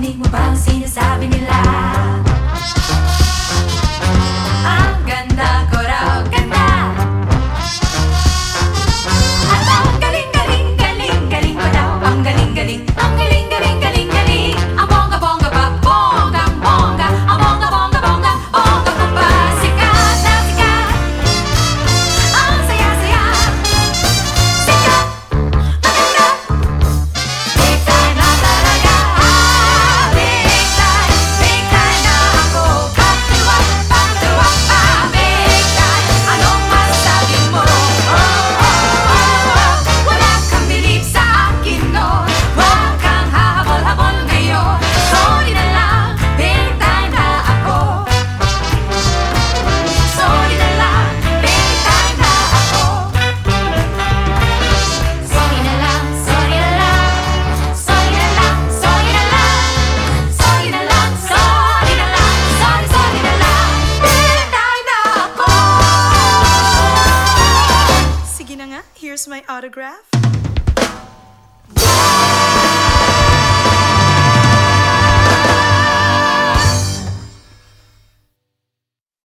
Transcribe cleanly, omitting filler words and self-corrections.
Narinig mo ba ang sinasabi nila? Ang ganda ko raw, ganda. At ang galing, galing, galing, galing ko daw. Ang galing, galing, ang galing, galing, galing, galing. Ang bongga, bongga pa, bonggang, bongga. Ang bongga, bongga, bongga, bongga ko pa. Sikat na sikat, ang saya, saya. Sikat, maganda. Big time na talaga, big time na ako. Patuwa, patuwa pa, big time. Anong masabi mo? Oh, oh, oh, oh. Wala kang bilib sa akin, no. Huwag kang hahabol-habol ngayon. Sorry na lang, big time na ako. Sorry na lang, big time na ako. Sorry na lang, sorry na lang. Sorry na lang, sorry na lang. Sorry na lang, sorry na lang. Sorry, sorry na lang, big time na ako. Sige na nga, here's my autograph.